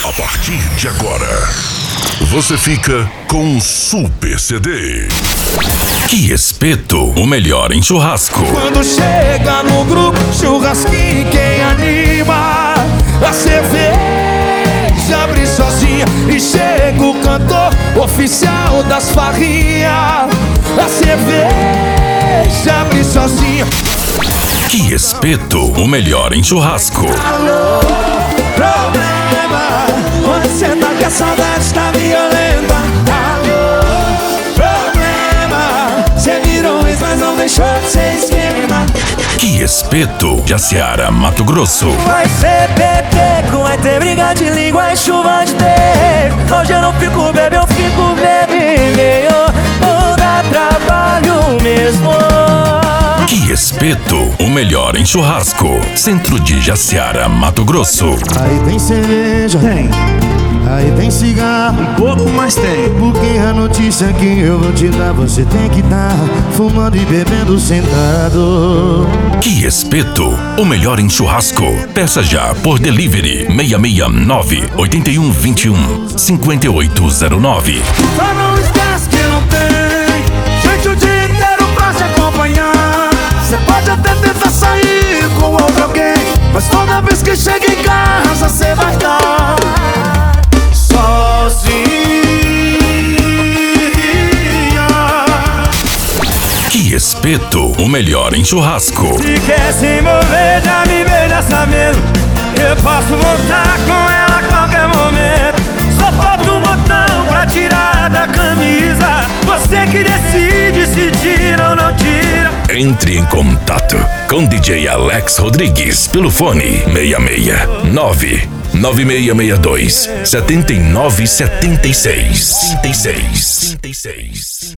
A partir de agora, você fica com um super CD. Que Espeto, o melhor em churrasco. Quando chega no grupo, churrasquinho, quem anima? A cerveja abre sozinha e chega o cantor oficial das farrinhas. A cerveja abre sozinha. Que Espeto, o melhor em churrasco. Alô, problema, você tá que a saudade está violenta. Alô, problema, você virou ex, mas não deixou de ser esquema. Que Espeto, Jaciara, Mato Grosso. Vai ser peteco, vai ter briga de língua e chuva de tempo. Hoje eu não fico bebê, eu fico bebê. Não dá trabalho mesmo. Que Espeto, o melhor em churrasco. Centro de Jaciara, Mato Grosso. Aí tem cerveja, tem. Aí tem cigarro, Um pouco mais tem. porque a notícia que eu vou te dar, você tem que dar fumando e bebendo sentado. Que Espeto, o melhor em churrasco. Peça já por delivery 669-8121-5809. Só não esquece que não tem gente o dia inteiro pra se acompanhar. Você pode até tentar sair com outro alguém, mas toda vez que chega em casa você vai estar sozinha. Que Espeto, o melhor em churrasco. Se quer se envolver, já me veja sabendo. Eu posso voltar com ela a qualquer momento. Só falta um botão pra tirar da camisa. Você que decide se tira ou não tira. Entre em contato com DJ Alex Rodrigues pelo fone 669-9662-7976.